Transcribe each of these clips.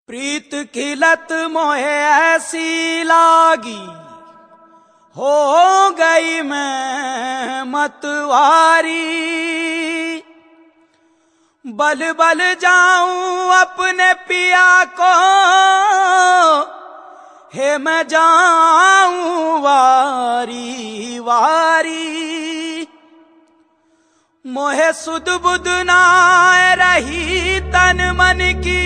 प्रीत की लत मोहे ऐसी लागी, हो गई मैं मतवारी। बल बल जाऊं अपने पिया को, हे मैं जाऊं वारी वारी। मोहे सुध बुध ना रही तन मन की,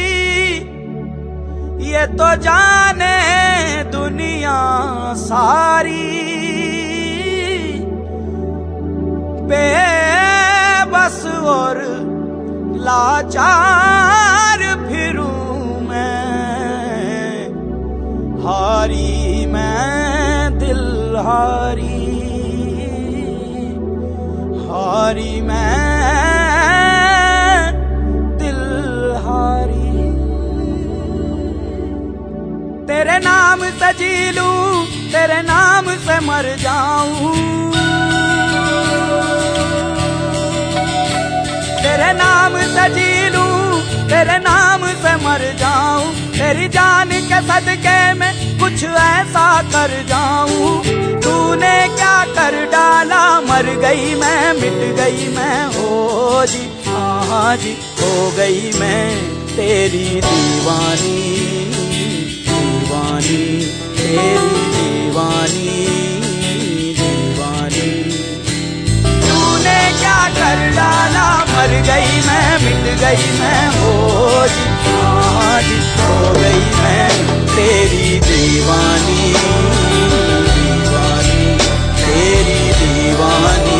ये तो जाने दुनिया सारी। बेबस और लाचार फिरूं मैं, हारी मैं दिल हारी, हारी मैं दिल हारी। तेरे नाम से जी लूं, तेरे नाम से मर जाऊं, तेरे नाम से जी लूं, तेरे नाम से मर जाऊं। तेरी जान के सदके में कुछ ऐसा कर जाऊं। तूने क्या कर डाला, मर गई मैं, मिट गई मैं, हो जी हाँ जी, हो गई मैं तेरी दीवानी, दीवानी तेरी दीवानी, दीवानी। तूने क्या कर डाला, मर गई मैं, मिट गई मैं, हो जी हाँ जी, हो गई मैं तेरी दीवानी, दीवानी तेरी दीवानी।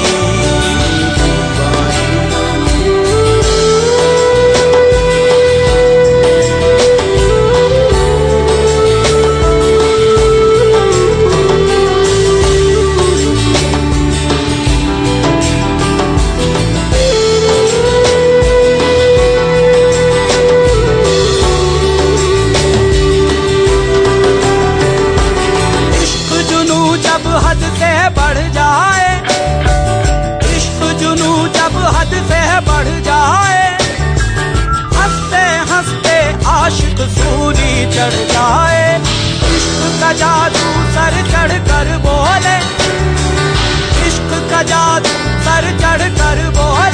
हद से बढ़ जाए, इश्क जुनू जब हद से बढ़ जाए, हंसते हंसते आशिक सूली चढ़ जाए। इश्क का जादू सर चढ़ कर बोले, इश्क का जादू सर चढ़ कर बोले।